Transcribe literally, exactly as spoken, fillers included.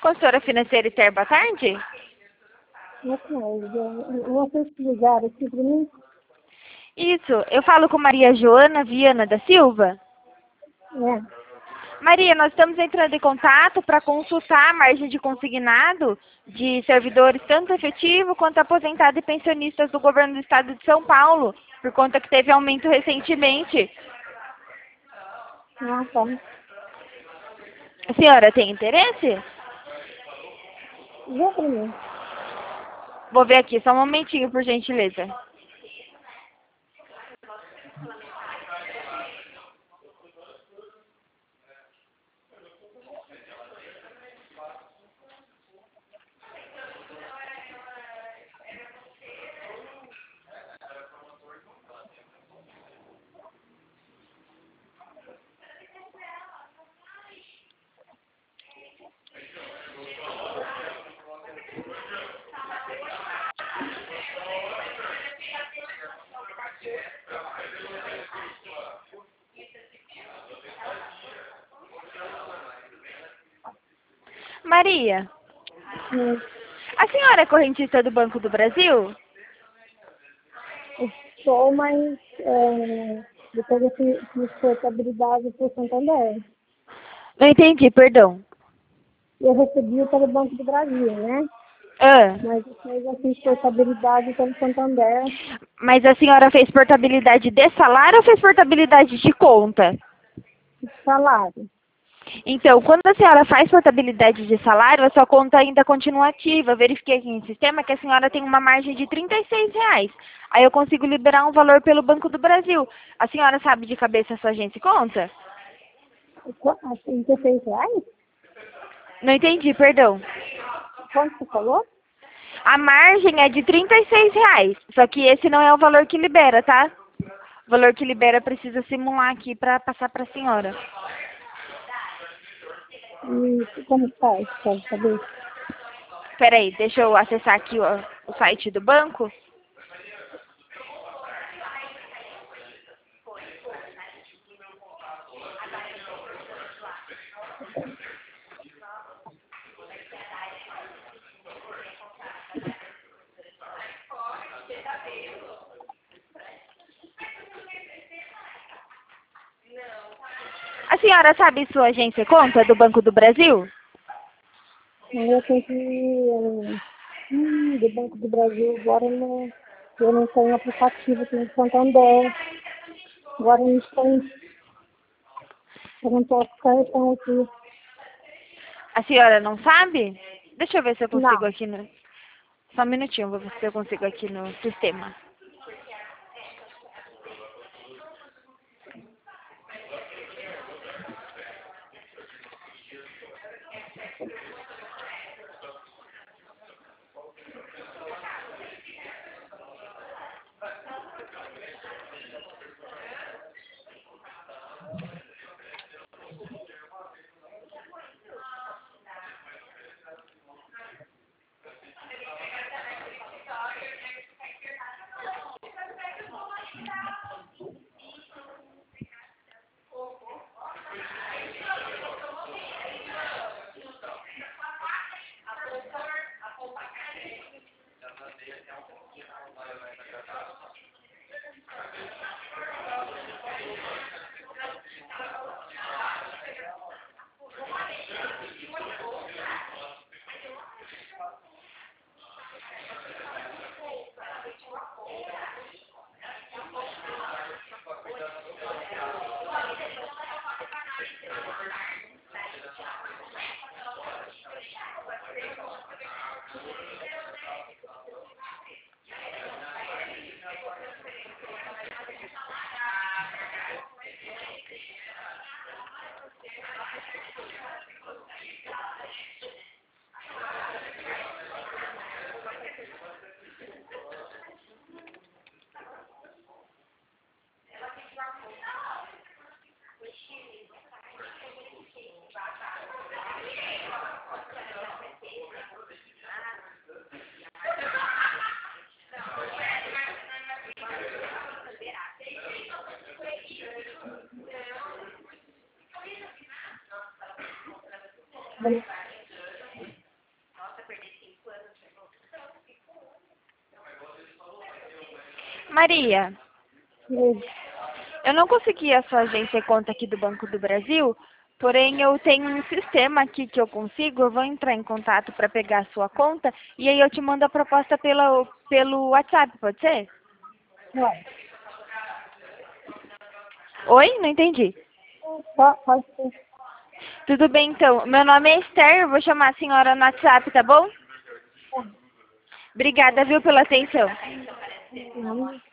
Consultora financeira Iter, boa tarde. Boa tarde. Vocês ligaram aqui para mim? Isso, eu falo com Maria Joana Viana da Silva. É. Maria, nós estamos entrando em contato para consultar a margem de consignado de servidores, tanto efetivo quanto aposentados e pensionistas do governo do estado de São Paulo, por conta que teve aumento recentemente. Ah, tá. A senhora tem interesse? Vê para mim. Vou ver aqui, só um momentinho, por gentileza. Maria, Hum. a senhora é correntista do Banco do Brasil? Sou, mas é, depois eu fiz fiz portabilidade para o Santander. Não entendi, perdão. Eu recebi pelo Banco do Brasil, né? Ah, Mas depois eu fiz portabilidade pelo Santander. mas a senhora fez portabilidade de salário ou fez portabilidade de conta? Salário. Então, quando a senhora faz portabilidade de salário, a sua conta ainda continua ativa. Eu verifiquei aqui no sistema que a senhora tem uma margem de trinta e seis reais. Aí eu consigo liberar um valor pelo Banco do Brasil. A senhora sabe de cabeça a sua agência e conta? Qu- ah, trinta e seis reais? Não entendi, perdão. Quanto você falou? A margem é de trinta e seis reais. Só que esse não é o valor que libera, tá? O valor que libera precisa simular aqui para passar para a senhora. E como faz? Quero saber. Espera aí, deixa eu acessar aqui o, o site do banco. A senhora sabe sua agência e conta do Banco do Brasil? Eu tenho que. Hum, do Banco do Brasil, agora eu não, eu não tenho aplicativo, tenho de Santander. Agora a gente tem. Eu não posso cartão aqui. A senhora não sabe? Deixa eu ver se eu consigo Não. aqui no... Só um minutinho, vou ver se eu consigo aqui no sistema. Maria, Oi. eu não consegui a sua agência e conta aqui do Banco do Brasil, porém eu tenho um sistema aqui que eu consigo, eu vou entrar em contato para pegar a sua conta e aí eu te mando a proposta pela, pelo WhatsApp, pode ser? Ué. Oi? Não entendi. Pode, pode ser. Tudo bem então, meu nome é Esther, eu vou chamar a senhora no WhatsApp, tá bom? Tá. Obrigada, viu, pela atenção. Não.